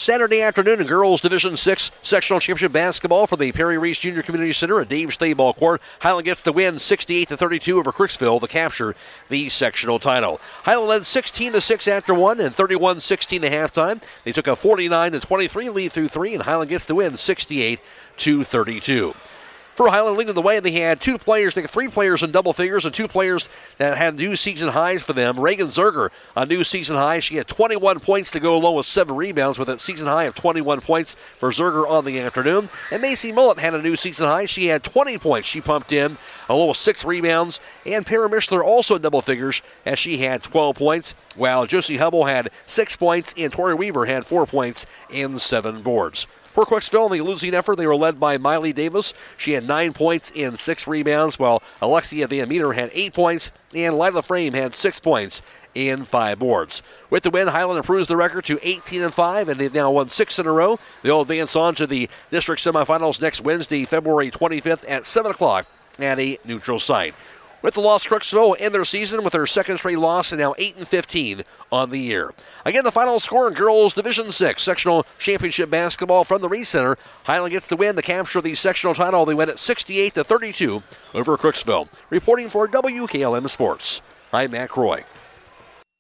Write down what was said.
Saturday afternoon in Girls Division 6 Sectional Championship Basketball for the Perry Reese Junior Community Center at Dave Stayball Court. Highland gets the win 68-32 over Crooksville to capture the sectional title. Highland led 16-6 after 1 and 31-16 at halftime. They took a 49-23 lead through 3, and Highland gets the win 68-32. For Highland leading the way, they had three players in double figures and two players that had new season highs for them. Reagan Zerger, a new season high. She had 21 points to go along with 7 rebounds with a season high of 21 points for Zerger on the afternoon. And Macy Mullet had a new season high. She had 20 points. She pumped in along with 6 rebounds. And Para Mishler also in double figures as she had 12 points, while Josie Hubble had 6 points and Tori Weaver had 4 points and 7 boards. For Crooksville, in the losing effort, they were led by Miley Davis. She had 9 points and 6 rebounds, while Alexia Van Meter had 8 points, and Lila Frame had 6 points and 5 boards. With the win, Highland improves the record to 18-5, and they've now won 6 in a row. They'll advance on to the district semifinals next Wednesday, February 25th at 7 o'clock at a neutral site. With the loss, Crooksville will end their season with their second straight loss and now 8-15 on the year. Again, the final score in Girls Division 6 Sectional Championship Basketball from the Reese Center. Highland gets the win, the capture of the sectional title. They win at 68-32 over Crooksville. Reporting for WKLM Sports, I'm Matt Croy.